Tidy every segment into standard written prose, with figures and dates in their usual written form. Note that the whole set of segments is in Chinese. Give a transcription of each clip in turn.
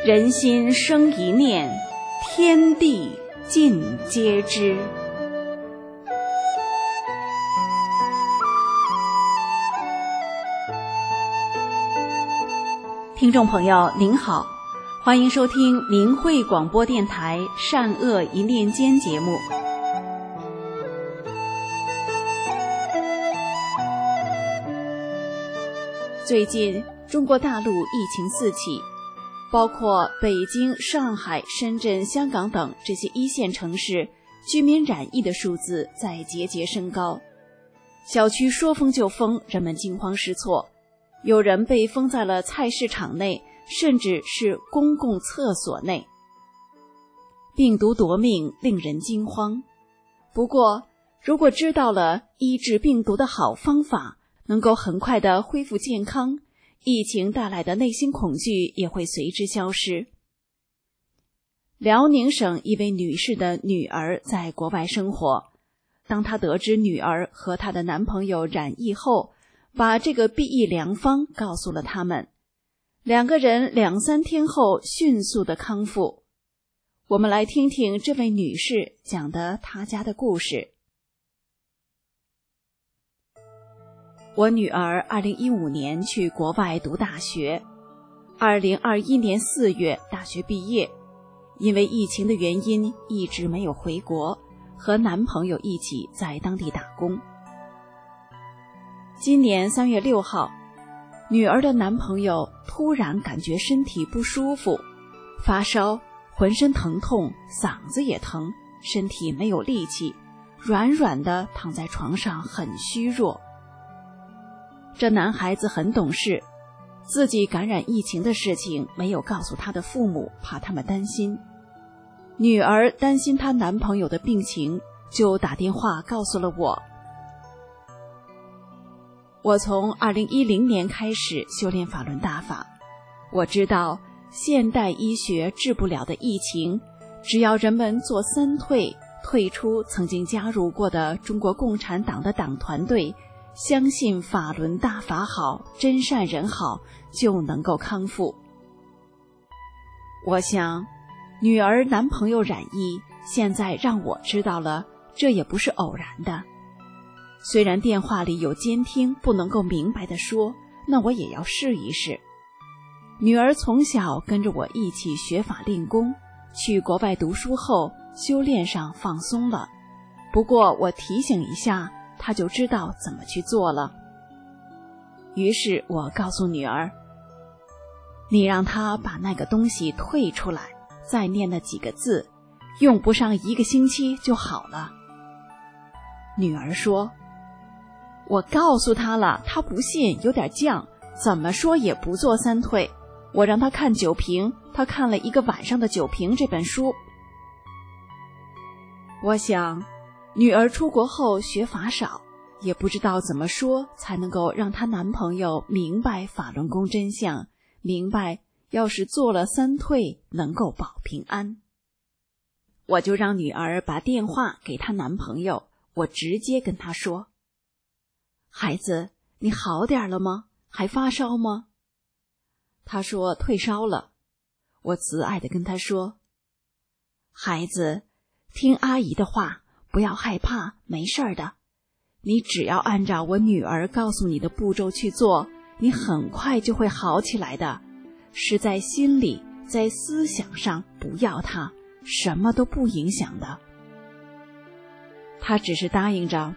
人心生一念，天地尽皆知。听众朋友您好，欢迎收听明慧广播电台善恶一念间节目。最近中国大陆疫情四起，包括北京、上海、深圳、香港等这些一线城市，居民染疫的数字在节节升高。小区说封就封，人们惊慌失措，有人被封在了菜市场内，甚至是公共厕所内。病毒夺命，令人惊慌。不过，如果知道了医治病毒的好方法，能够很快地恢复健康，疫情带来的内心恐惧也会随之消失。辽宁省一位女士的女儿在国外生活，当她得知女儿和她的男朋友染疫后，把这个避疫良方告诉了他们，两个人2-3天后迅速的康复。我们来听听这位女士讲的她家的故事。我女儿2015年去国外读大学，2021年4月大学毕业，因为疫情的原因一直没有回国，和男朋友一起在当地打工。今年3月6号，女儿的男朋友突然感觉身体不舒服，发烧，浑身疼痛，嗓子也疼，身体没有力气，软软的躺在床上，很虚弱。这男孩子很懂事，自己感染疫情的事情没有告诉他的父母，怕他们担心。女儿担心她男朋友的病情，就打电话告诉了我。我从2010年开始修炼法轮大法，我知道现代医学治不了的疫情，只要人们做3退，退出曾经加入过的中国共产党的党团队，相信法轮大法好，真善人好，就能够康复。我想，女儿男朋友染疫，现在让我知道了，这也不是偶然的。虽然电话里有监听，不能够明白地说，那我也要试一试。女儿从小跟着我一起学法练功，去国外读书后，修炼上放松了。不过我提醒一下，她就知道怎么去做了。于是我告诉女儿，你让她把那个东西退出来，再念那几个字，用不上1个星期就好了。女儿说，我告诉她了，她不信，有点犟，怎么说也不做3退。我让她看酒瓶，她看了1个晚上的酒瓶这本书。我想女儿出国后学法少，也不知道怎么说才能够让她男朋友明白法轮功真相，明白要是做了3退能够保平安。我就让女儿把电话给她男朋友，我直接跟她说，孩子，你好点了吗？还发烧吗？她说退烧了。我慈爱地跟她说，孩子，听阿姨的话，不要害怕，没事儿的。你只要按照我女儿告诉你的步骤去做，你很快就会好起来的。是在心里，在思想上不要它，什么都不影响的。她只是答应着，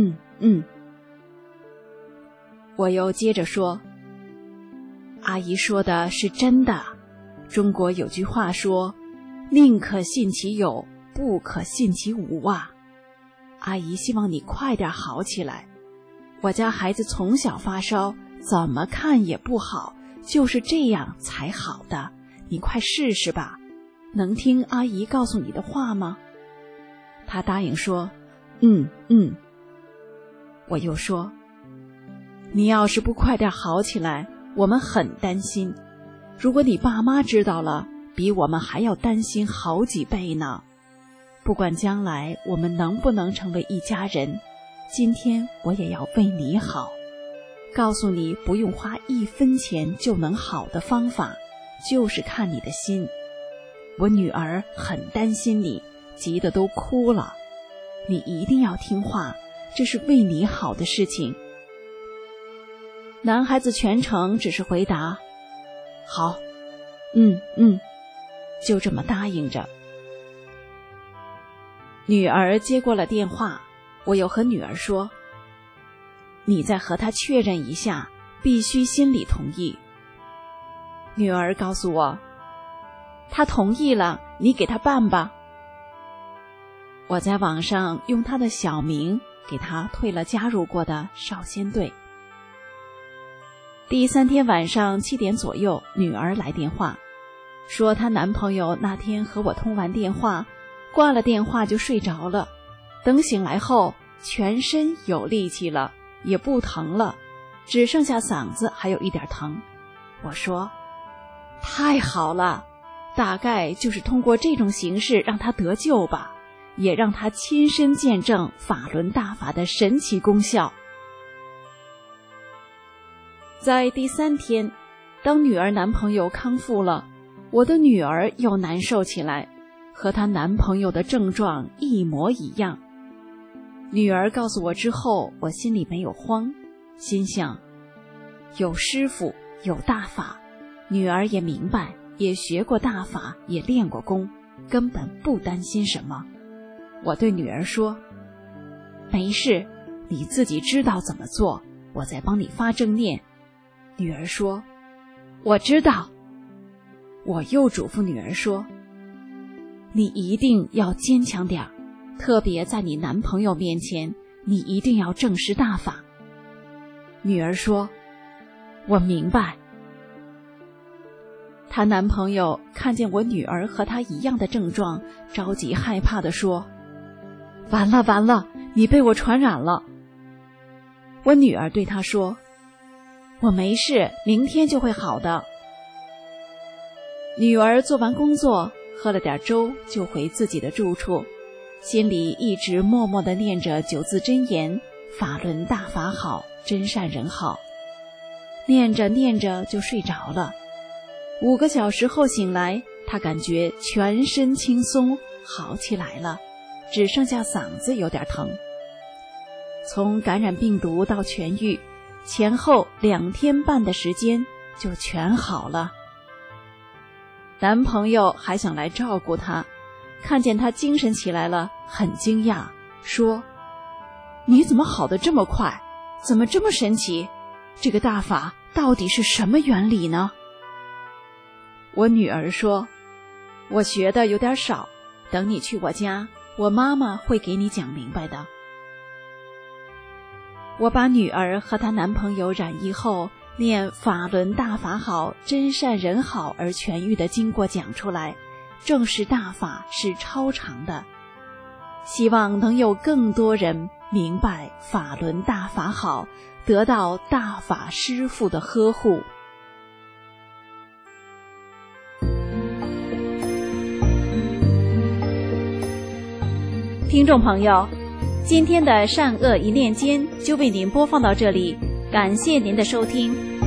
我又接着说，阿姨说的是真的。中国有句话说，宁可信其有，不可信其无啊。阿姨希望你快点好起来。我家孩子从小发烧，怎么看也不好，就是这样才好的。你快试试吧，能听阿姨告诉你的话吗？她答应说，我又说，你要是不快点好起来，我们很担心。如果你爸妈知道了，比我们还要担心好几倍呢。不管将来我们能不能成为一家人，今天我也要为你好，告诉你不用花1分钱就能好的方法， 就是看你的心。我女儿很担心你，急得都哭了。你一定要听话，这是为你好的事情。”男孩子全程只是回答：“好，就这么答应着。”女儿接过了电话，我又和女儿说：“你再和他确认一下，必须心里同意。”女儿告诉我：“他同意了，你给他办吧。”我在网上用他的小名给他退了加入过的少先队。第3天晚上7点左右，女儿来电话，说她男朋友那天和我通完电话，挂了电话就睡着了，等醒来后全身有力气了，也不疼了，只剩下嗓子还有一点疼。我说：“太好了，大概就是通过这种形式让他得救吧，也让他亲身见证法轮大法的神奇功效。”在第3天，当女儿男朋友康复了，我的女儿又难受起来，和她男朋友的症状一模一样。女儿告诉我之后，我心里没有慌，心想有师傅，有大法，女儿也明白，也学过大法，也练过功，根本不担心什么。我对女儿说：“没事，你自己知道怎么做，我再帮你发正念。”女儿说：“我知道。”我又嘱咐女儿说：“你一定要坚强点，特别在你男朋友面前，你一定要证实大法。”女儿说：“我明白。”她男朋友看见我女儿和她一样的症状，着急害怕地说：“完了完了，你被我传染了。”我女儿对她说：“我没事，明天就会好的。”女儿做完工作，喝了点粥，就回自己的住处，心里一直默默地念着9字真言：法轮大法好，真善人好。念着念着就睡着了。5个小时后醒来，她感觉全身轻松，好起来了，只剩下嗓子有点疼。从感染病毒到痊愈，前后2天半的时间就全好了。男朋友还想来照顾她，看见她精神起来了，很惊讶，说：“你怎么好得这么快？怎么这么神奇？这个大法到底是什么原理呢？”我女儿说：“我学的有点少，等你去我家，我妈妈会给你讲明白的。”我把女儿和她男朋友染疫后念法轮大法好，真善人好而痊愈的经过讲出来，证实大法是超常的，希望能有更多人明白法轮大法好，得到大法师父的呵护。听众朋友，今天的善恶一念间就为您播放到这里，感谢您的收听。